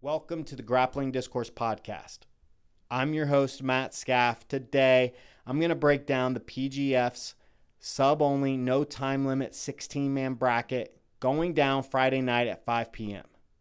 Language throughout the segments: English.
Welcome to the Grappling Discourse Podcast. I'm your host, Matt Scaff. Today, I'm going to break down the PGF's sub-only, no time limit 16-man bracket going down Friday night at 5 p.m.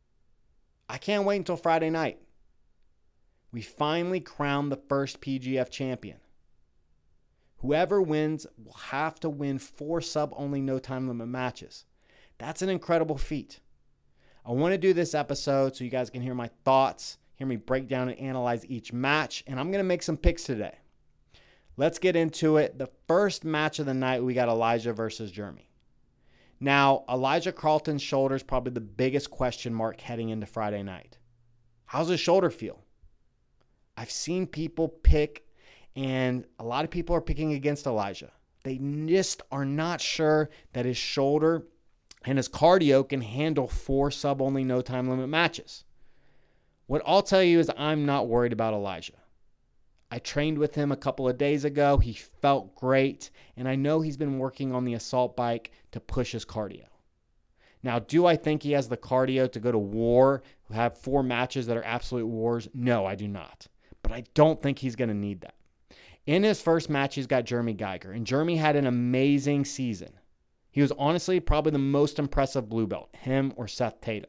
I can't wait until Friday night. We finally crowned the first PGF champion. Whoever wins will have to win 4 sub-only, no time limit matches. That's an incredible feat. I want to do this episode so you guys can hear my thoughts, hear me break down and analyze each match, and I'm going to make some picks today. Let's get into it. The first match of the night, we got Elijah versus Jeremy. Now, Elijah Carlton's shoulder is probably the biggest question mark heading into Friday night. How's his shoulder feel? I've seen people pick, and a lot of people are picking against Elijah. They just are not sure that his shoulder and his cardio can handle 4 sub-only, no time limit matches. What I'll tell you is I'm not worried about Elijah. I trained with him a couple of days ago. He felt great, and I know he's been working on the assault bike to push his cardio. Now, do I think he has the cardio to go to war, have 4 matches that are absolute wars? No, I do not. But I don't think he's going to need that. In his first match, he's got Jeremy Geiger, and Jeremy had an amazing season. He was honestly probably the most impressive blue belt, him or Seth Tatum.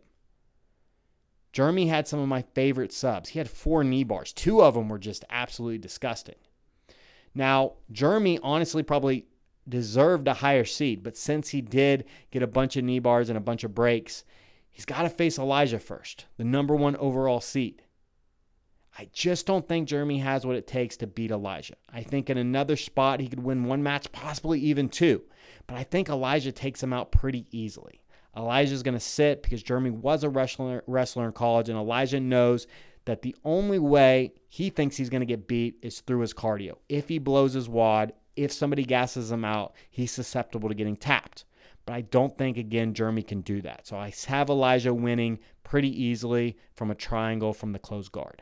Jeremy had some of my favorite subs. He had 4 knee bars. 2 of them were just absolutely disgusting. Now, Jeremy honestly probably deserved a higher seed, but since he did get a bunch of knee bars and a bunch of breaks, he's got to face Elijah first, the number 1 overall seed. I just don't think Jeremy has what it takes to beat Elijah. I think in another spot he could win 1 match, possibly even 2. But I think Elijah takes him out pretty easily. Elijah's going to sit because Jeremy was a wrestler in college, and Elijah knows that the only way he thinks he's going to get beat is through his cardio. If he blows his wad, if somebody gasses him out, he's susceptible to getting tapped. But I don't think, again, Jeremy can do that. So I have Elijah winning pretty easily from a triangle from the closed guard.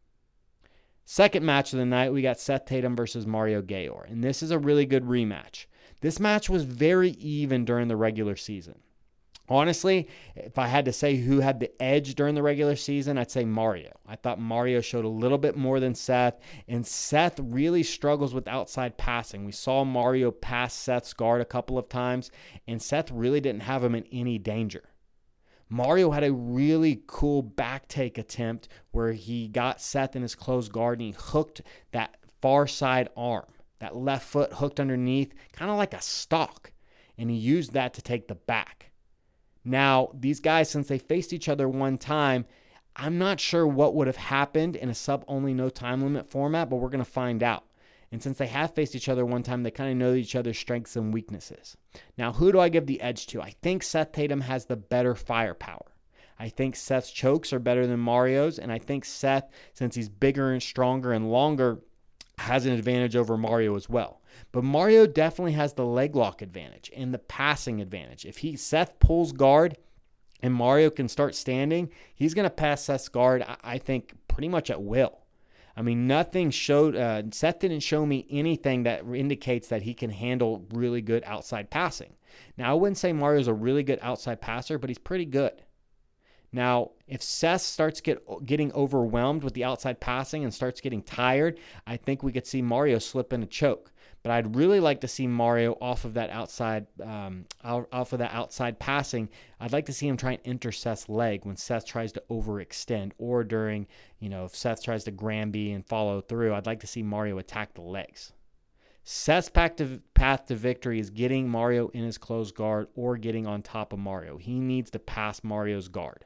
Second match of the night, we got Seth Tatum versus Mario Gayor, and this is a really good rematch. This match was very even during the regular season. Honestly, if I had to say who had the edge during the regular season, I'd say Mario. I thought Mario showed a little bit more than Seth, and Seth really struggles with outside passing. We saw Mario pass Seth's guard a couple of times, and Seth really didn't have him in any danger. Mario had a really cool back take attempt where he got Seth in his closed guard and he hooked that far side arm. That left foot hooked underneath, kind of like a stalk, and he used that to take the back. Now, these guys, since they faced each other one time, I'm not sure what would have happened in a sub-only, no time limit format, but we're going to find out. And since they have faced each other one time, they kind of know each other's strengths and weaknesses. Now, who do I give the edge to? I think Seth Tatum has the better firepower. I think Seth's chokes are better than Mario's, and I think Seth, since he's bigger and stronger and longer, has an advantage over Mario as well. But Mario definitely has the leg lock advantage and the passing advantage. If Seth pulls guard and Mario can start standing, he's going to pass Seth's guard, I think, pretty much at will. I mean, nothing showed, Seth didn't show me anything that indicates that he can handle really good outside passing. Now, I wouldn't say Mario's a really good outside passer, but he's pretty good. Now, if Seth starts getting overwhelmed with the outside passing and starts getting tired, I think we could see Mario slip in a choke. But I'd really like to see Mario off of that outside passing. I'd like to see him try and enter Seth's leg when Seth tries to overextend, or during, if Seth tries to Granby and follow through. I'd like to see Mario attack the legs. Seth's path to victory is getting Mario in his closed guard or getting on top of Mario. He needs to pass Mario's guard.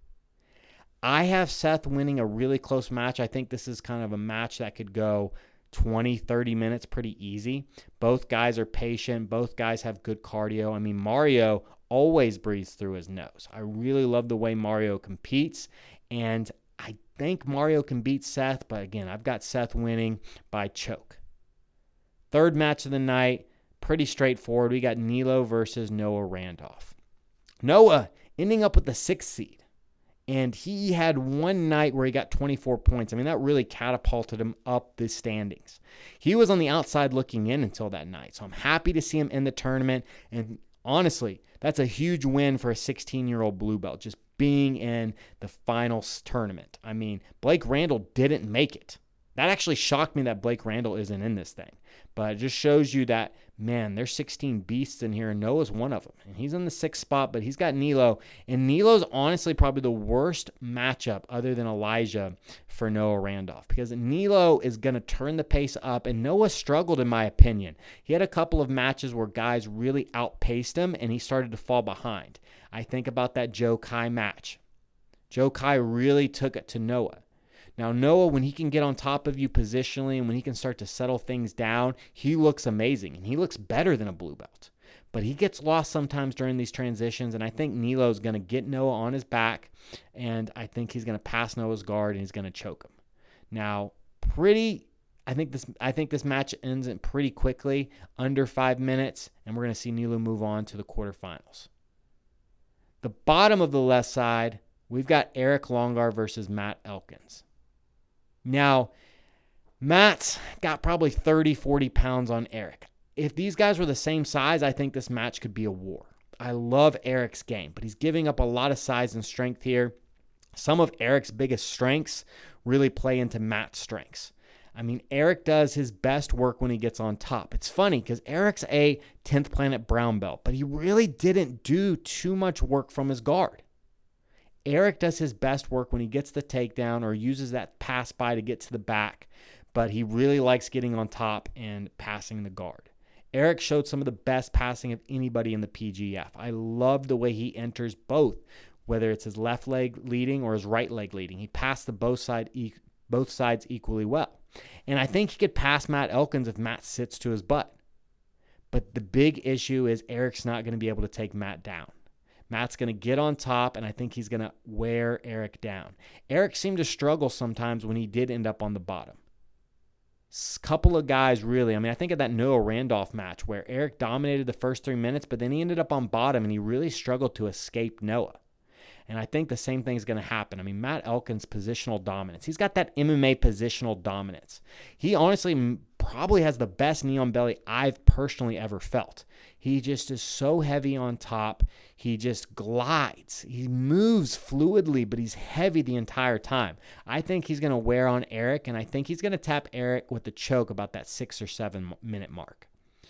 I have Seth winning a really close match. I think this is kind of a match that could go 20, 30 minutes pretty easy. Both guys are patient. Both guys have good cardio. I mean, Mario always breathes through his nose. I really love the way Mario competes, and I think Mario can beat Seth, but again, I've got Seth winning by choke. Third match of the night, pretty straightforward. We got Nilo versus Noah Randolph. Noah ending up with the 6th seed. And he had one night where he got 24 points. I mean, that really catapulted him up the standings. He was on the outside looking in until that night. So I'm happy to see him in the tournament. And honestly, that's a huge win for a 16-year-old blue belt. Just being in the finals tournament. I mean, Blake Randall didn't make it. That actually shocked me that Blake Randall isn't in this thing. But it just shows you that, man, there's 16 beasts in here, and Noah's one of them. And he's in the 6th spot, but he's got Nilo. And Nilo's honestly probably the worst matchup other than Elijah for Noah Randolph, because Nilo is going to turn the pace up, and Noah struggled, in my opinion. He had a couple of matches where guys really outpaced him, and he started to fall behind. I think about that Joe Kai match. Joe Kai really took it to Noah. Now, Noah, when he can get on top of you positionally and when he can start to settle things down, he looks amazing, and he looks better than a blue belt. But he gets lost sometimes during these transitions, and I think Nilo is going to get Noah on his back, and I think he's going to pass Noah's guard, and he's going to choke him. Now, I think this match ends in pretty quickly, under 5 minutes, and we're going to see Nilo move on to the quarterfinals. The bottom of the left side, we've got Eric Longar versus Matt Elkins. Now, Matt's got probably 30, 40 pounds on Eric. If these guys were the same size, I think this match could be a war. I love Eric's game, but he's giving up a lot of size and strength here. Some of Eric's biggest strengths really play into Matt's strengths. I mean, Eric does his best work when he gets on top. It's funny because Eric's a 10th Planet brown belt, but he really didn't do too much work from his guard. Eric does his best work when he gets the takedown or uses that pass by to get to the back, but he really likes getting on top and passing the guard. Eric showed some of the best passing of anybody in the PGF. I love the way he enters both, whether it's his left leg leading or his right leg leading. He passed the both sides equally well. And I think he could pass Matt Elkins if Matt sits to his butt. But the big issue is Eric's not going to be able to take Matt down. Matt's going to get on top, and I think he's going to wear Eric down. Eric seemed to struggle sometimes when he did end up on the bottom. Couple of guys really, I think of that Noah Randolph match where Eric dominated the first 3 minutes, but then he ended up on bottom, and he really struggled to escape Noah. And I think the same thing is going to happen. Matt Elkins' positional dominance. He's got that MMA positional dominance. He honestly probably has the best knee on belly I've personally ever felt. He just is so heavy on top. He just glides. He moves fluidly, but he's heavy the entire time. I think he's going to wear on Eric, and I think he's going to tap Eric with the choke about that 6 or 7 minute mark.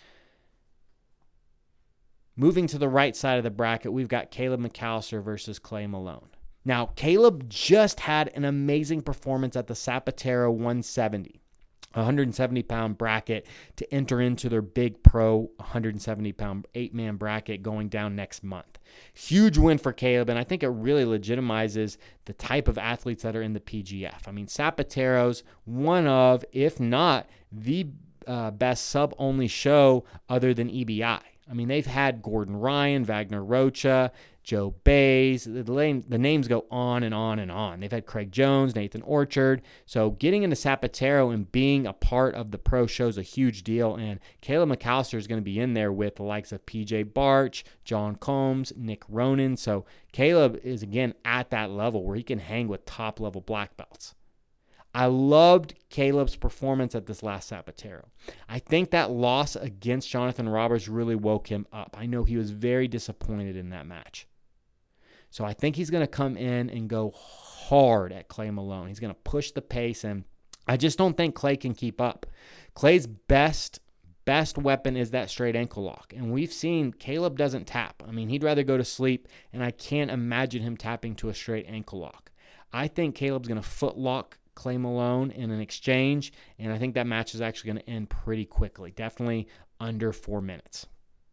Moving to the right side of the bracket, we've got Caleb McAllister versus Clay Malone. Now, Caleb just had an amazing performance at the Zapatero 170, 170-pound bracket to enter into their big pro 170-pound 8-man bracket going down next month. Huge win for Caleb, and I think it really legitimizes the type of athletes that are in the PGF. Zapatero's one of, if not the best sub-only show other than EBI. They've had Gordon Ryan, Wagner Rocha, Joe Bays. The names go on and on and on. They've had Craig Jones, Nathan Orchard. So getting into Zapatero and being a part of the pro show is a huge deal. And Caleb McAllister is going to be in there with the likes of PJ Barch, John Combs, Nick Ronan. So Caleb is, again, at that level where he can hang with top-level black belts. I loved Caleb's performance at this last Zapatero. I think that loss against Jonathan Roberts really woke him up. I know he was very disappointed in that match. So I think he's going to come in and go hard at Clay Malone. He's going to push the pace, and I just don't think Clay can keep up. Clay's best weapon is that straight ankle lock, and we've seen Caleb doesn't tap. He'd rather go to sleep, and I can't imagine him tapping to a straight ankle lock. I think Caleb's going to foot lock Clay Malone in an exchange, and I think that match is actually going to end pretty quickly, definitely under 4 minutes.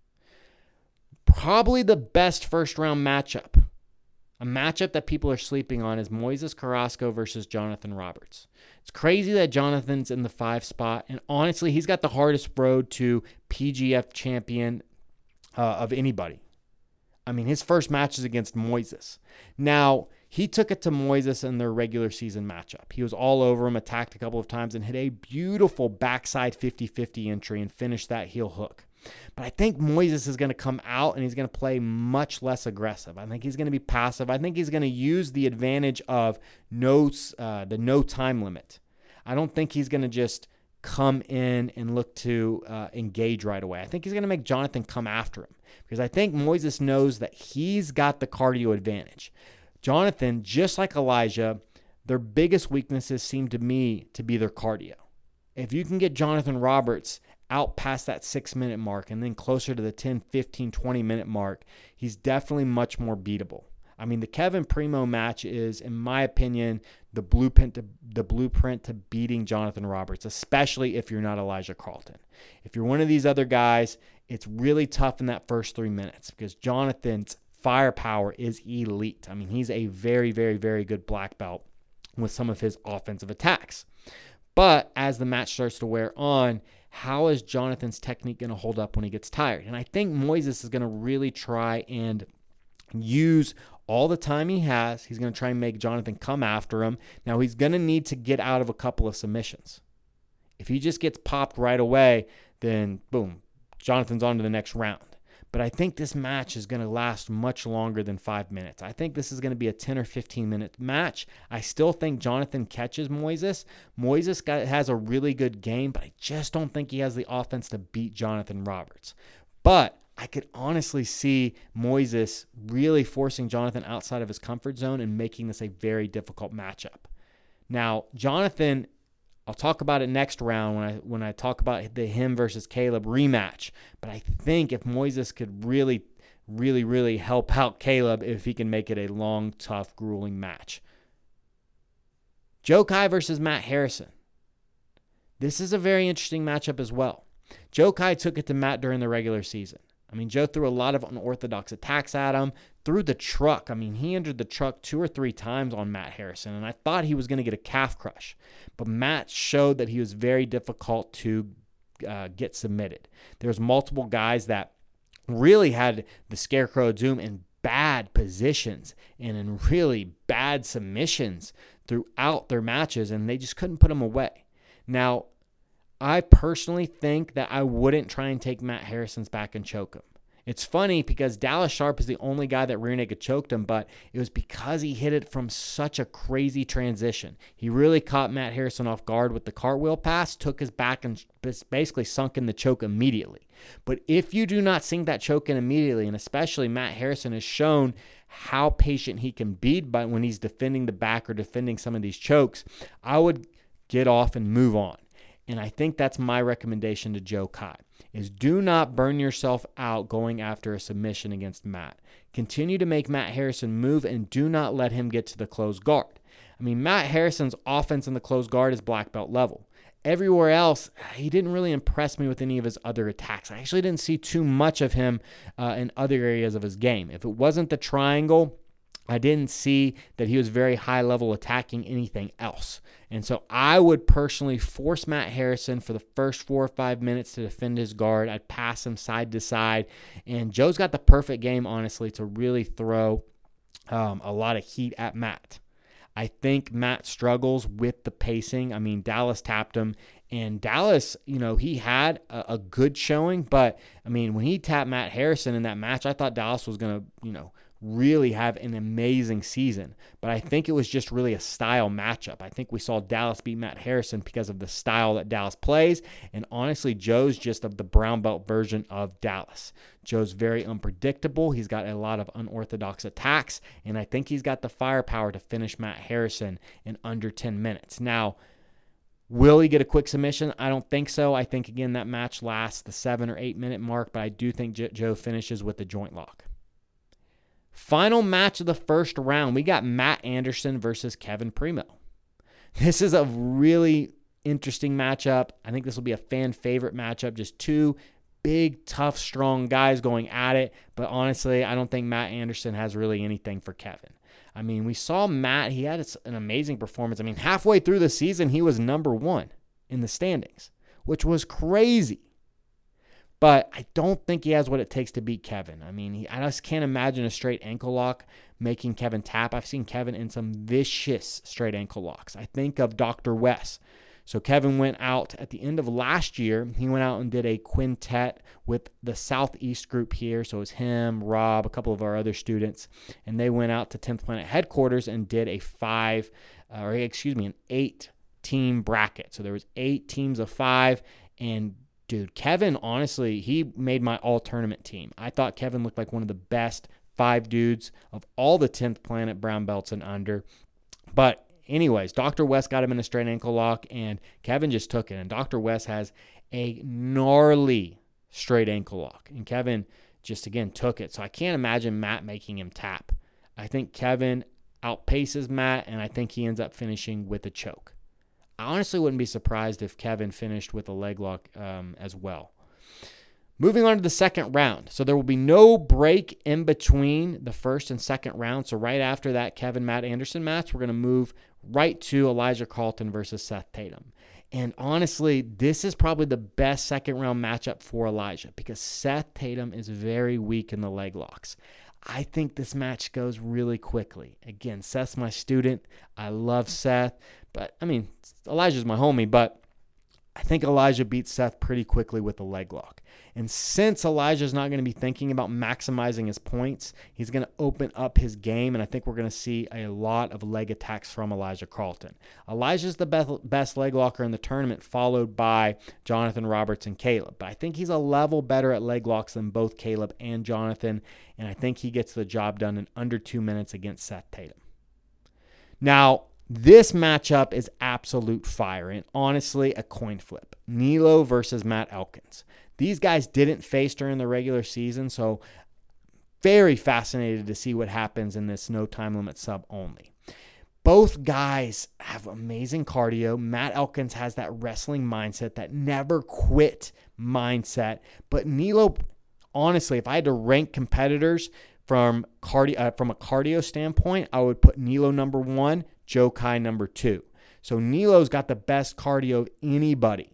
Probably the best first-round matchup, a matchup that people are sleeping on, is Moises Carrasco versus Jonathan Roberts. It's crazy that Jonathan's in the 5 spot, and honestly, he's got the hardest road to PGF champion of anybody. His first match is against Moises. Now, he took it to Moises in their regular season matchup. He was all over him, attacked a couple of times, and hit a beautiful backside 50-50 entry and finished that heel hook. But I think Moises is going to come out and he's going to play much less aggressive. I think he's going to be passive. I think he's going to use the advantage of the no time limit. I don't think he's going to just come in and look to engage right away. I think he's going to make Jonathan come after him because I think Moises knows that he's got the cardio advantage. Jonathan, just like Elijah, their biggest weaknesses seem to me to be their cardio. If you can get Jonathan Roberts out past that 6-minute mark and then closer to the 10, 15, 20-minute mark, he's definitely much more beatable. I mean, the Kevin Primo match is, in my opinion, the blueprint to beating Jonathan Roberts, especially if you're not Elijah Carlton. If you're one of these other guys, it's really tough in that first 3 minutes because Jonathan's firepower is elite. I mean, he's a very, very, very good black belt with some of his offensive attacks. But as the match starts to wear on, how is Jonathan's technique going to hold up when he gets tired? And I think Moises is going to really try and use all the time he has. He's going to try and make Jonathan come after him. Now, he's going to need to get out of a couple of submissions. If he just gets popped right away, then boom, Jonathan's on to the next round. But I think this match is going to last much longer than 5 minutes. I think this is going to be a 10 or 15-minute match. I still think Jonathan catches Moises. Moises has a really good game, but I just don't think he has the offense to beat Jonathan Roberts. But I could honestly see Moises really forcing Jonathan outside of his comfort zone and making this a very difficult matchup. Now, Jonathan, I'll talk about it next round when I talk about the him versus Caleb rematch. But I think if Moises could really, really, really help out Caleb if he can make it a long, tough, grueling match. Joe Kai versus Matt Harrison. This is a very interesting matchup as well. Joe Kai took it to Matt during the regular season. I mean, Joe threw a lot of unorthodox attacks at him, threw the truck. I mean, he entered the truck 2 or 3 times on Matt Harrison, and I thought he was going to get a calf crush. But Matt showed that he was very difficult to get submitted. There's multiple guys that really had the Scarecrow Doom in bad positions and in really bad submissions throughout their matches, and they just couldn't put him away. Now, I personally think that I wouldn't try and take Matt Harrison's back and choke him. It's funny because Dallas Sharp is the only guy that rear naked choked him, but it was because he hit it from such a crazy transition. He really caught Matt Harrison off guard with the cartwheel pass, took his back and basically sunk in the choke immediately. But if you do not sink that choke in immediately, and especially Matt Harrison has shown how patient he can be but when he's defending the back or defending some of these chokes, I would get off and move on. And I think that's my recommendation to Joe Kai, is do not burn yourself out going after a submission against Matt. Continue to make Matt Harrison move and do not let him get to the closed guard. I mean, Matt Harrison's offense in the closed guard is black belt level. Everywhere else, he didn't really impress me with any of his other attacks. I actually didn't see too much of him in other areas of his game. If it wasn't the triangle, I didn't see that he was very high level attacking anything else. And so I would personally force Matt Harrison for the first 4 or 5 minutes to defend his guard. I'd pass him side to side. And Joe's got the perfect game, honestly, to really throw a lot of heat at Matt. I think Matt struggles with the pacing. I mean, Dallas tapped him. And Dallas, he had a good showing. But, I mean, when he tapped Matt Harrison in that match, I thought Dallas was going to, really have an amazing season. But I think it was just really a style matchup. I think we saw Dallas beat Matt Harrison because of the style that Dallas plays. And honestly, Joe's just of the brown belt version of Dallas. Joe's very unpredictable. He's got a lot of unorthodox attacks. And I think he's got the firepower to finish Matt Harrison in under 10 minutes. Now, will he get a quick submission? I don't think so. I think, again, that match lasts the 7 or 8 minute mark. But I do think Joe finishes with the joint lock. Final match of the first round, we got Matt Anderson versus Kevin Primo. This is a really interesting matchup. I think this will be a fan favorite matchup. Just 2 big, tough, strong guys going at it. But honestly, I don't think Matt Anderson has really anything for Kevin. I mean, we saw Matt. He had an amazing performance. I mean, halfway through the season, he was number 1 in the standings, which was crazy. But I don't think he has what it takes to beat Kevin. I mean, I just can't imagine a straight ankle lock making Kevin tap. I've seen Kevin in some vicious straight ankle locks. I think of Dr. West. So Kevin went out at the end of last year. He went out and did a quintet with the Southeast group here. So it was him, Rob, a couple of our other students. And they went out to 10th Planet headquarters and did an 8-team bracket. So there was 8 teams of 5. And dude, Kevin, honestly, he made my all-tournament team. I thought Kevin looked like one of the best 5 dudes of all the 10th planet brown belts and under. But anyways, Dr. West got him in a straight ankle lock, and Kevin just took it. And Dr. West has a gnarly straight ankle lock, and Kevin just, again, took it. So I can't imagine Matt making him tap. I think Kevin outpaces Matt, and I think he ends up finishing with a choke. I honestly wouldn't be surprised if Kevin finished with a leg lock as well. Moving on to the second round. So there will be no break in between the first and second round. So right after that Kevin-Matt Anderson match, we're going to move right to Elijah Carlton versus Seth Tatum. And honestly, this is probably the best second round matchup for Elijah because Seth Tatum is very weak in the leg locks. I think this match goes really quickly. Again, Seth's my student. I love Seth. But, I mean, Elijah's my homie, but I think Elijah beats Seth pretty quickly with a leg lock. And since Elijah's not going to be thinking about maximizing his points, he's going to open up his game, and I think we're going to see a lot of leg attacks from Elijah Carlton. Elijah's the best leg locker in the tournament, followed by Jonathan Roberts and Caleb. But I think he's a level better at leg locks than both Caleb and Jonathan, and I think he gets the job done in under 2 minutes against Seth Tatum. Now, this matchup is absolute fire and honestly a coin flip. Nilo versus Matt Elkins. These guys didn't face during the regular season, so very fascinated to see what happens in this no time limit sub only. Both guys have amazing cardio. Matt Elkins has that wrestling mindset, that never quit mindset. But Nilo, honestly, if I had to rank competitors from a cardio standpoint, I would put Nilo number 1, Joe Kai number 2. So Nilo's got the best cardio of anybody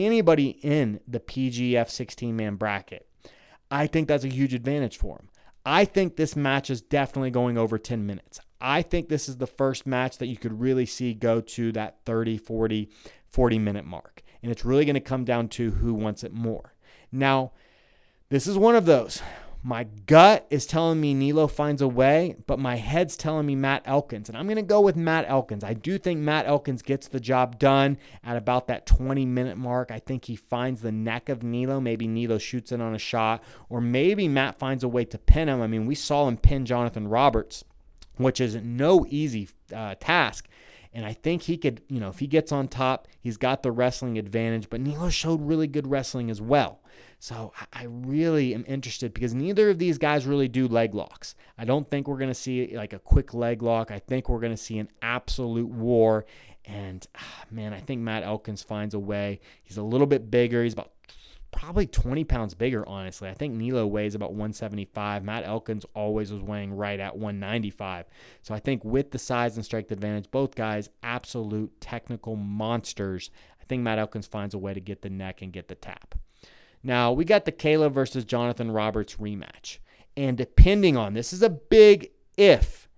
in the PGF 16-man bracket. I think that's a huge advantage for him. I think this match is definitely going over 10 minutes. I think this is the first match that you could really see go to that 30, 40-minute mark. And it's really going to come down to who wants it more. Now, this is one of those. My gut is telling me Nilo finds a way, but my head's telling me Matt Elkins. And I'm going to go with Matt Elkins. I do think Matt Elkins gets the job done at about that 20-minute mark. I think he finds the neck of Nilo. Maybe Nilo shoots in on a shot, or maybe Matt finds a way to pin him. I mean, we saw him pin Jonathan Roberts, which is no easy task. And I think he could, if he gets on top, he's got the wrestling advantage. But Nilo showed really good wrestling as well. So I really am interested because neither of these guys really do leg locks. I don't think we're going to see like a quick leg lock. I think we're going to see an absolute war. And, man, I think Matt Elkins finds a way. He's a little bit bigger. He's about probably 20 pounds bigger, honestly. I think Nilo weighs about 175. Matt Elkins always was weighing right at 195. So I think with the size and strength advantage, both guys, absolute technical monsters. I think Matt Elkins finds a way to get the neck and get the tap. Now, we got the Caleb versus Jonathan Roberts rematch. And depending on, this is a big if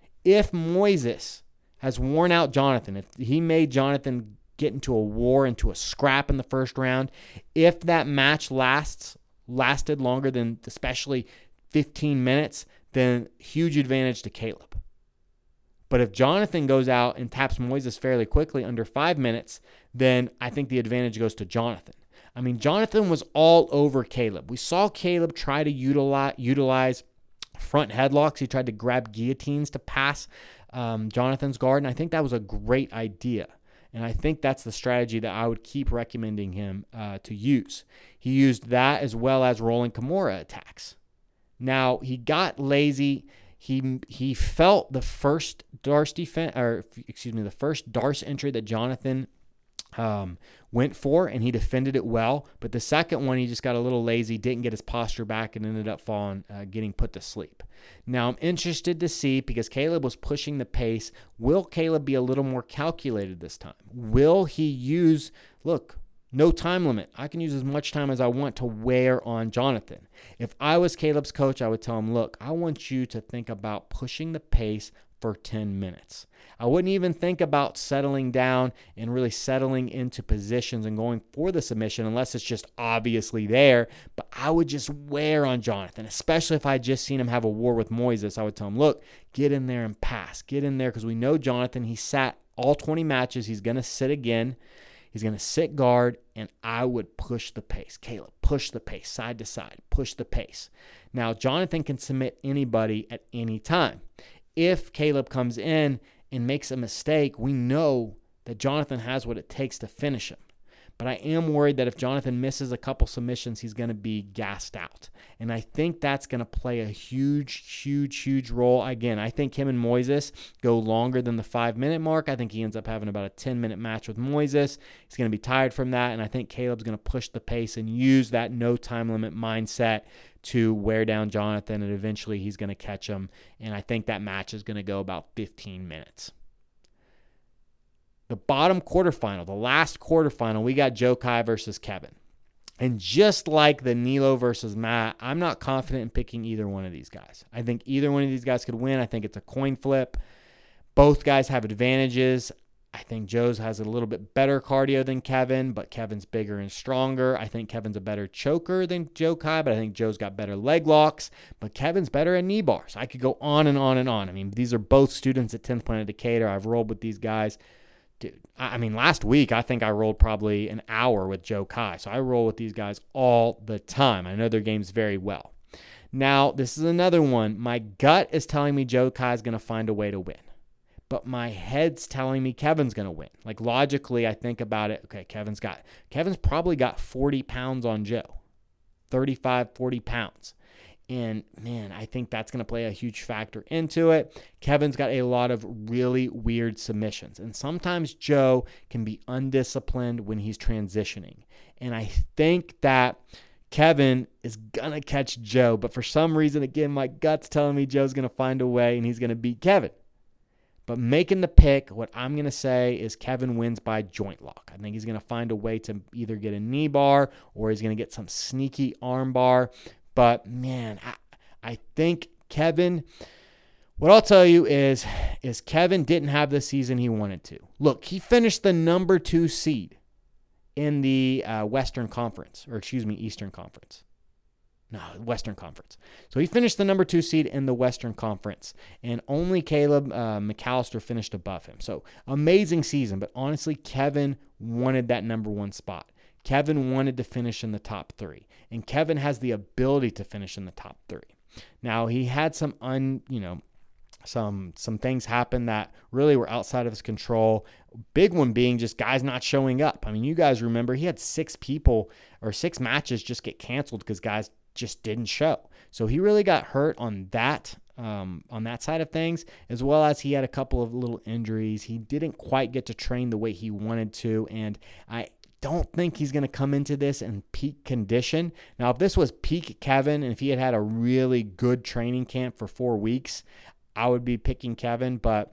Moises has worn out Jonathan, if he made Jonathan get into a war, into a scrap in the first round, if that match lasted longer than especially 15 minutes, then huge advantage to Caleb. But if Jonathan goes out and taps Moises fairly quickly under 5 minutes, then I think the advantage goes to Jonathan. I mean, Jonathan was all over Caleb. We saw Caleb try to utilize front headlocks. He tried to grab guillotines to pass Jonathan's guard, and I think that was a great idea. And I think that's the strategy that I would keep recommending him to use. He used that as well as rolling Kimura attacks. Now, he got lazy. He felt the first the first Darce entry that Jonathan went for, and he defended it well. But the second one, he just got a little lazy, didn't get his posture back, and ended up getting put to sleep. Now, I'm interested to see, because Caleb was pushing the pace, will Caleb be a little more calculated this time? Will he use, no time limit. I can use as much time as I want to wear on Jonathan. If I was Caleb's coach, I would tell him, I want you to think about pushing the pace for 10 minutes. I wouldn't even think about settling down and really settling into positions and going for the submission unless it's just obviously there. But I would just wear on Jonathan, especially if I had just seen him have a war with Moises. I would tell him, get in there and pass. Get in there, because we know Jonathan, he sat all 20 matches. He's going to sit again. He's going to sit guard, and I would push the pace. Caleb, push the pace, side to side, push the pace. Now, Jonathan can submit anybody at any time. If Caleb comes in and makes a mistake, we know that Jonathan has what it takes to finish him. But I am worried that if Jonathan misses a couple submissions, he's going to be gassed out. And I think that's going to play a huge role. Again, I think him and Moises go longer than the 5-minute mark. I think he ends up having about a 10-minute match with Moises. He's going to be tired from that. And I think Caleb's going to push the pace and use that no time limit mindset to wear down Jonathan. And eventually he's going to catch him. And I think that match is going to go about 15 minutes. The bottom quarterfinal, the last quarterfinal, we got Joe Kai versus Kevin. And just like the Nilo versus Matt, I'm not confident in picking either one of these guys. I think either one of these guys could win. I think it's a coin flip. Both guys have advantages. I think Joe's has a little bit better cardio than Kevin, but Kevin's bigger and stronger. I think Kevin's a better choker than Joe Kai, but I think Joe's got better leg locks, but Kevin's better at knee bars. I could go on and on and on. I mean, these are both students at 10th Planet Decatur. I've rolled with these guys. Dude, I mean, last week, I think I rolled probably an hour with Joe Kai. So I roll with these guys all the time. I know their games very well. Now, this is another one. My gut is telling me Joe Kai is going to find a way to win. But my head's telling me Kevin's going to win. Like, logically, I think about it. Okay, Kevin's probably got 40 pounds on Joe. 35, 40 pounds. And, man, I think that's going to play a huge factor into it. Kevin's got a lot of really weird submissions. And sometimes Joe can be undisciplined when he's transitioning. And I think that Kevin is going to catch Joe. But for some reason, again, my gut's telling me Joe's going to find a way and he's going to beat Kevin. But making the pick, what I'm going to say is Kevin wins by joint lock. I think he's going to find a way to either get a knee bar or he's going to get some sneaky arm bar. But, man, I think Kevin, what I'll tell you is Kevin didn't have the season he wanted to. Look, he finished the number 2 seed in the Eastern Conference. Western Conference. So he finished the number 2 seed in the Western Conference, and only Caleb McAllister finished above him. So amazing season, but honestly, Kevin wanted that number 1 spot. Kevin wanted to finish in the top 3, and Kevin has the ability to finish in the top 3. Now, he had some things happen that really were outside of his control. Big one being just guys not showing up. I mean, you guys remember he had 6 matches just get canceled because guys just didn't show. So he really got hurt on that side of things, as well as he had a couple of little injuries. He didn't quite get to train the way he wanted to, and I don't think he's going to come into this in peak condition. Now, if this was peak Kevin, and if he had a really good training camp for 4 weeks, I would be picking Kevin. But,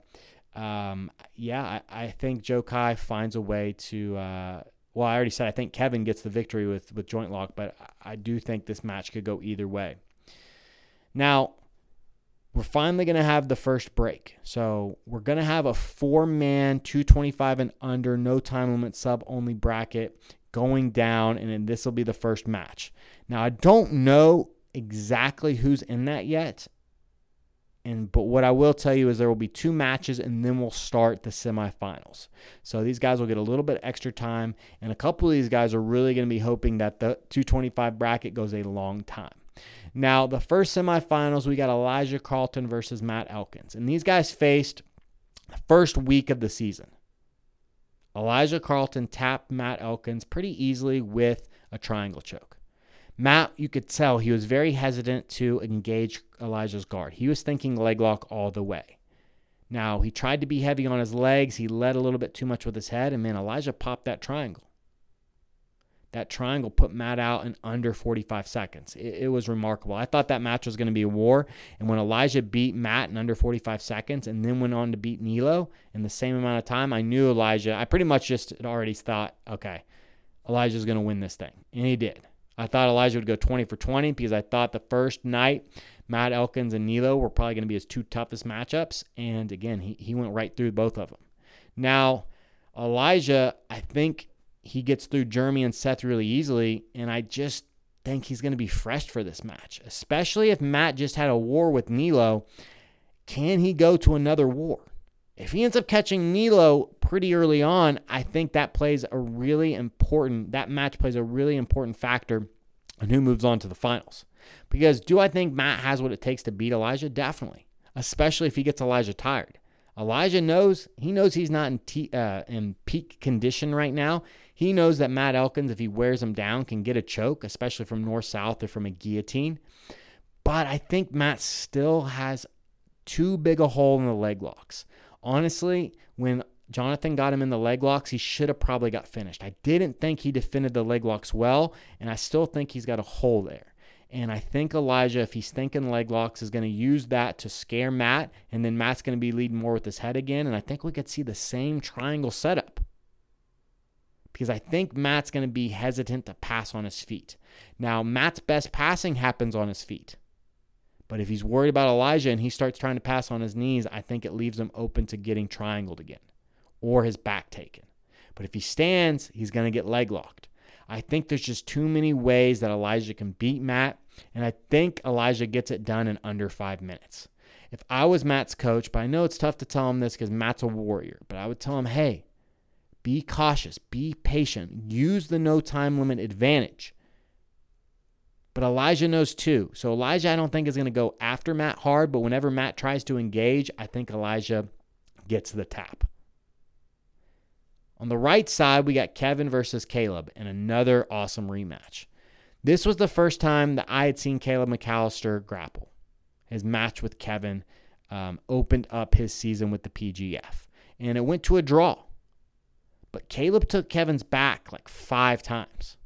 I think Joe Kai finds a way to I already said I think Kevin gets the victory with joint lock, but I do think this match could go either way. Now, we're finally going to have the first break. So we're going to have a 4-man, 225 and under, no time limit, sub-only bracket going down, and then this will be the first match. Now, I don't know exactly who's in that yet, but what I will tell you is there will be 2 matches, and then we'll start the semifinals. So these guys will get a little bit extra time, and a couple of these guys are really going to be hoping that the 225 bracket goes a long time. Now, the first semifinals, we got Elijah Carlton versus Matt Elkins. And these guys faced the first week of the season. Elijah Carlton tapped Matt Elkins pretty easily with a triangle choke. Matt, you could tell he was very hesitant to engage Elijah's guard. He was thinking leg lock all the way. Now, he tried to be heavy on his legs. He led a little bit too much with his head, and man, Elijah popped that triangle. That triangle put Matt out in under 45 seconds. It was remarkable. I thought that match was going to be a war. And when Elijah beat Matt in under 45 seconds and then went on to beat Nilo in the same amount of time, I knew Elijah. I pretty much just had already thought, okay, Elijah's going to win this thing. And he did. I thought Elijah would go 20 for 20 because I thought the first night Matt Elkins and Nilo were probably going to be his 2 toughest matchups. And again, he went right through both of them. Now, Elijah, I think he gets through Jeremy and Seth really easily, and I just think he's going to be fresh for this match, especially if Matt just had a war with Nilo. Can he go to another war? If he ends up catching Nilo pretty early on, I think that match plays a really important factor in who moves on to the finals. Because do I think Matt has what it takes to beat Elijah? Definitely, especially if he gets Elijah tired. Elijah knows he's not in peak condition right now. He knows that Matt Elkins, if he wears him down, can get a choke, especially from north-south or from a guillotine. But I think Matt still has too big a hole in the leg locks. Honestly, when Jonathan got him in the leg locks, he should have probably got finished. I didn't think he defended the leg locks well, and I still think he's got a hole there. And I think Elijah, if he's thinking leg locks, is going to use that to scare Matt, and then Matt's going to be leading more with his head again, and I think we could see the same triangle setup. Because I think Matt's going to be hesitant to pass on his feet. Now, Matt's best passing happens on his feet. But if he's worried about Elijah and he starts trying to pass on his knees, I think it leaves him open to getting triangled again or his back taken. But if he stands, he's going to get leg locked. I think there's just too many ways that Elijah can beat Matt, and I think Elijah gets it done in under 5 minutes. If I was Matt's coach, but I know it's tough to tell him this because Matt's a warrior, but I would tell him, hey, be cautious, be patient, use the no time limit advantage. But Elijah knows too. So Elijah, I don't think, is going to go after Matt hard, but whenever Matt tries to engage, I think Elijah gets the tap. On the right side, we got Kevin versus Caleb in another awesome rematch. This was the first time that I had seen Caleb McAllister grapple. His match with Kevin opened up his season with the PGF, and it went to a draw. But Caleb took Kevin's back like 5 times.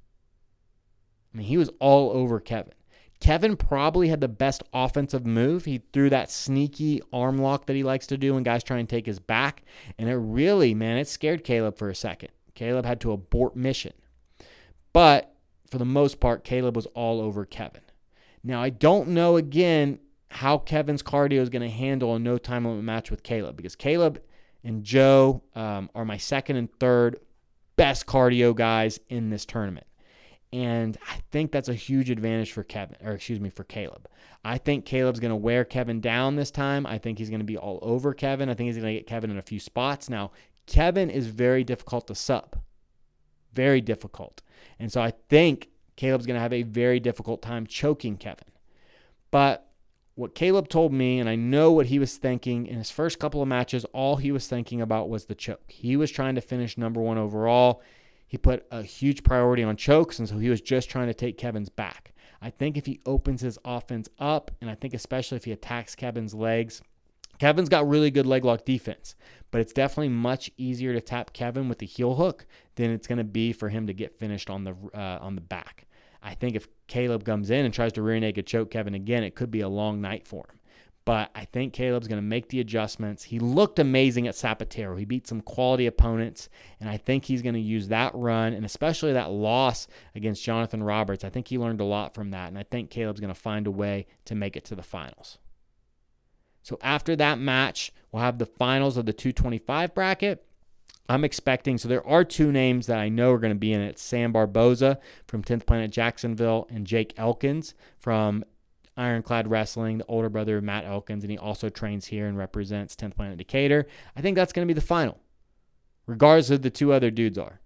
I mean, he was all over Kevin. Kevin probably had the best offensive move. He threw that sneaky arm lock that he likes to do when guys try and take his back. And it really, it scared Caleb for a second. Caleb had to abort mission. But for the most part, Caleb was all over Kevin. Now, I don't know, again, how Kevin's cardio is going to handle a no time limit match with Caleb. Because Caleb and Joe are my second and third best cardio guys in this tournament. And I think that's a huge advantage for Caleb. I think Caleb's going to wear Kevin down this time. I think he's going to be all over Kevin. I think he's going to get Kevin in a few spots. Now, Kevin is very difficult to sub. Very difficult. And so I think Caleb's going to have a very difficult time choking Kevin. But what Caleb told me, and I know what he was thinking in his first couple of matches, all he was thinking about was the choke. He was trying to finish number 1 overall. He put a huge priority on chokes, and so he was just trying to take Kevin's back. I think if he opens his offense up, and I think especially if he attacks Kevin's legs, Kevin's got really good leg lock defense, but it's definitely much easier to tap Kevin with the heel hook than it's going to be for him to get finished on the back. I think if Caleb comes in and tries to rear naked choke Kevin again, it could be a long night for him. But I think Caleb's going to make the adjustments. He looked amazing at Zapatero. He beat some quality opponents, and I think he's going to use that run, and especially that loss against Jonathan Roberts. I think he learned a lot from that, and I think Caleb's going to find a way to make it to the finals. So after that match, we'll have the finals of the 225 bracket. I'm expecting, so there are 2 names that I know are going to be in it. Sam Barboza from 10th Planet Jacksonville and Jake Elkins from Ironclad Wrestling, the older brother of Matt Elkins, and he also trains here and represents 10th Planet Decatur. I think that's going to be the final, regardless of who the 2 other dudes are.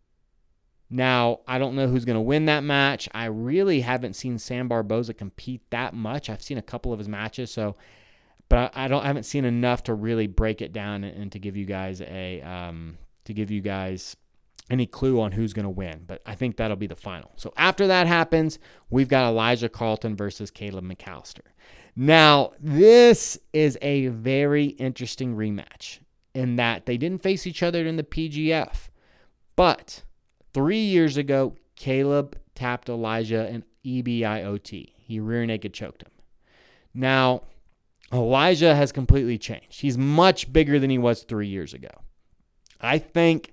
Now, I don't know who's going to win that match. I really haven't seen Sam Barboza compete that much. I've seen a couple of his matches, but I haven't seen enough to really break it down and to give you guys any clue on who's going to win, but I think that'll be the final. So after that happens, we've got Elijah Carlton versus Caleb McAllister. Now, this is a very interesting rematch in that they didn't face each other in the PGF, but 3 years ago, Caleb tapped Elijah in EBIOT. He rear naked choked him. Now, Elijah has completely changed. He's much bigger than he was 3 years ago. I think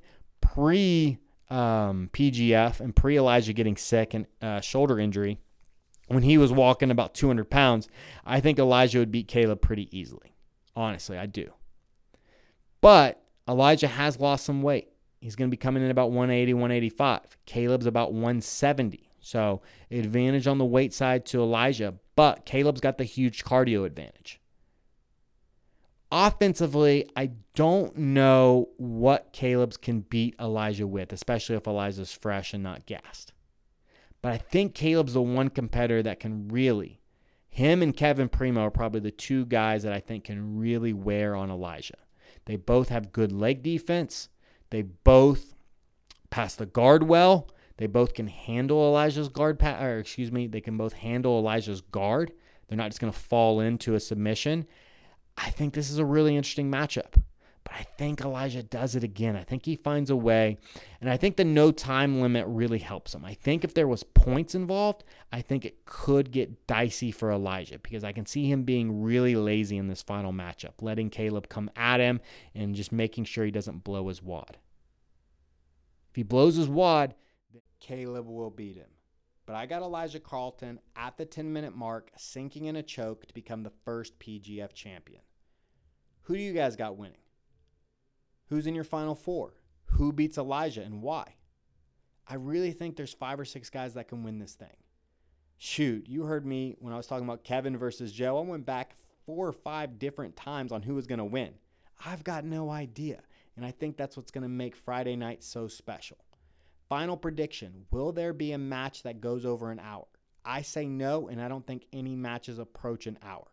pre-PGF and pre-Elijah getting sick and shoulder injury, when he was walking about 200 pounds, I think Elijah would beat Caleb pretty easily. Honestly, I do. But Elijah has lost some weight. He's going to be coming in about 180, 185. Caleb's about 170. So advantage on the weight side to Elijah, but Caleb's got the huge cardio advantage. Offensively, I don't know what Caleb's can beat Elijah with, especially if Elijah's fresh and not gassed. But I think Caleb's the one competitor that can really, him and Kevin Primo are probably the two guys that I think can really wear on Elijah. They both have good leg defense. They both pass the guard well. They both can handle Elijah's they can both handle Elijah's guard. They're not just going to fall into a submission. I think this is a really interesting matchup, but I think Elijah does it again. I think he finds a way, and I think the no time limit really helps him. I think if there was points involved, I think it could get dicey for Elijah because I can see him being really lazy in this final matchup, letting Caleb come at him and just making sure he doesn't blow his wad. If he blows his wad, then Caleb will beat him. But I got Elijah Carlton at the 10-minute mark, sinking in a choke to become the first PGF champion. Who do you guys got winning? Who's in your final four? Who beats Elijah and why? I really think there's 5 or 6 guys that can win this thing. Shoot, you heard me when I was talking about Kevin versus Joe. I went back 4 or 5 different times on who was going to win. I've got no idea, and I think that's what's going to make Friday night so special. Final prediction, will there be a match that goes over an hour? I say no, and I don't think any matches approach an hour.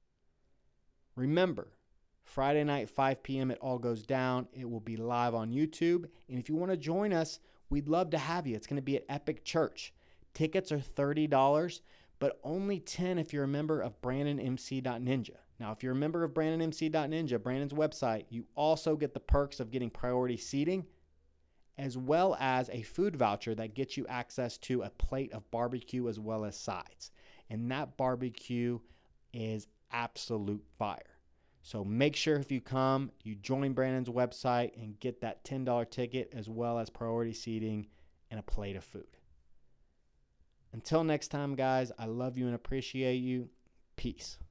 Remember, Friday night, 5 p.m., it all goes down. It will be live on YouTube, and if you want to join us, we'd love to have you. It's going to be at Epic Church. Tickets are $30, but only $10 if you're a member of BrandonMC.Ninja. Now, if you're a member of BrandonMC.Ninja, Brandon's website, you also get the perks of getting priority seating, as well as a food voucher that gets you access to a plate of barbecue as well as sides. And that barbecue is absolute fire. So make sure if you come, you join Brandon's website and get that $10 ticket as well as priority seating and a plate of food. Until next time, guys, I love you and appreciate you. Peace.